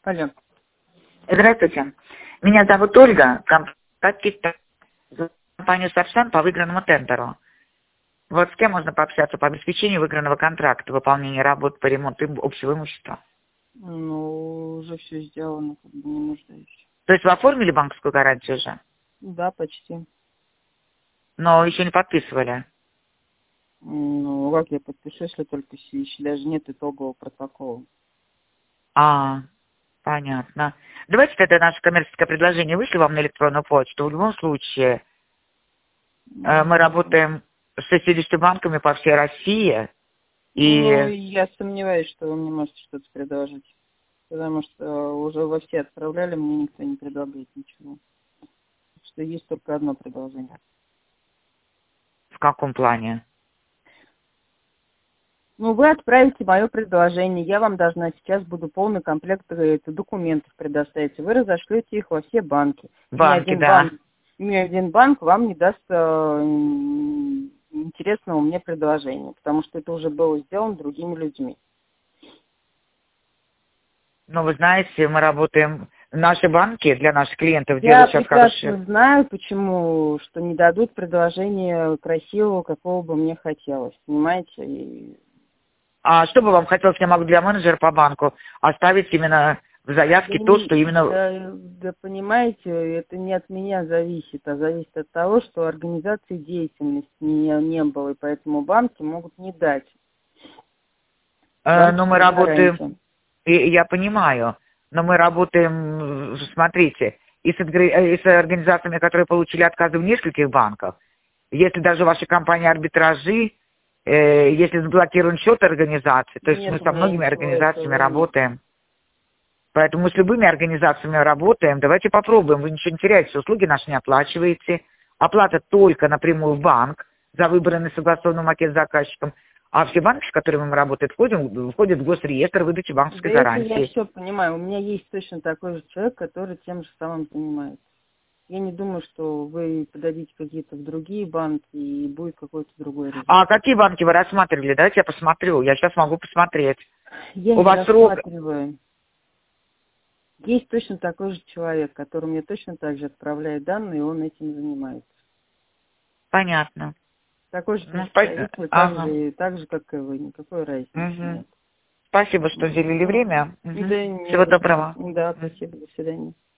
Алло. Здравствуйте. Меня зовут Ольга, компанию «Сапсан» по выигранному тендеру. Вот с кем можно пообщаться по обеспечению выигранного контракта, выполнению работ по ремонту общего имущества? Ну, уже все сделано, как бы не нуждаюсь. То есть вы оформили банковскую гарантию уже, Да, почти. но еще не подписывали? Ну, как я подпишу, если только еще даже нет итогового протокола. Понятно. Давайте тогда наше коммерческое предложение вышло вам на электронную почту. В любом случае, мы работаем с 60 банками по всей России. Ну, И я сомневаюсь, что вы мне можете что-то предложить. Потому что уже во все отправляли, мне никто не предлагает ничего. Так что есть только одно предложение. в каком плане? Ну, вы отправите мое предложение, я вам должна сейчас буду полный комплект документов предоставить. Вы разошлете их во все банки. Ни Банки, один да. банк, ни один банк вам не даст интересного мне предложения, потому что это уже было сделано другими людьми. Но вы знаете, мы работаем, наши банки для наших клиентов Я делают сейчас хорошие. прекрасно знаю, почему, что не дадут предложения красивого, какого бы мне хотелось, понимаете? И А что бы вам хотелось, я могу для менеджера по банку оставить именно в заявке то, что именно... Да, понимаете, это не от меня зависит, а зависит от того, что организации деятельности не было, и поэтому банки могут не дать Но мы банковскую работаем, гарантию. и я понимаю, но мы работаем, смотрите, и с организациями, которые получили отказы в нескольких банках. Если даже ваши компании арбитражи, если заблокирован счет организации, то есть мы Нет у со меня многими ничего организациями этого нет. работаем. Поэтому мы с любыми организациями работаем. Давайте попробуем. Вы ничего не теряете, услуги наши не оплачиваете. Оплата только напрямую в банк за выбранный согласованный макет с заказчиком. А все банки, с которыми мы работаем, входят в госреестр выдачи Да банковской это я гарантии. все понимаю. У меня есть точно такой же человек, который тем же самым занимается. Я не думаю, что вы подадите какие-то в другие банки и будет какой-то другой А результат. какие банки вы рассматривали? Давайте я посмотрю. Я сейчас могу посмотреть. Я У не вас срок... рассматриваю. Есть точно такой же человек, который мне точно так же отправляет данные, и он этим занимается. Понятно. Такой же Ну, представитель, ага. так же, как и вы. Никакой разницы Угу. нет. Спасибо, что уделили Мгм. время. Да, Угу. не Всего за что. доброго. Да, Мгм. спасибо. До свидания.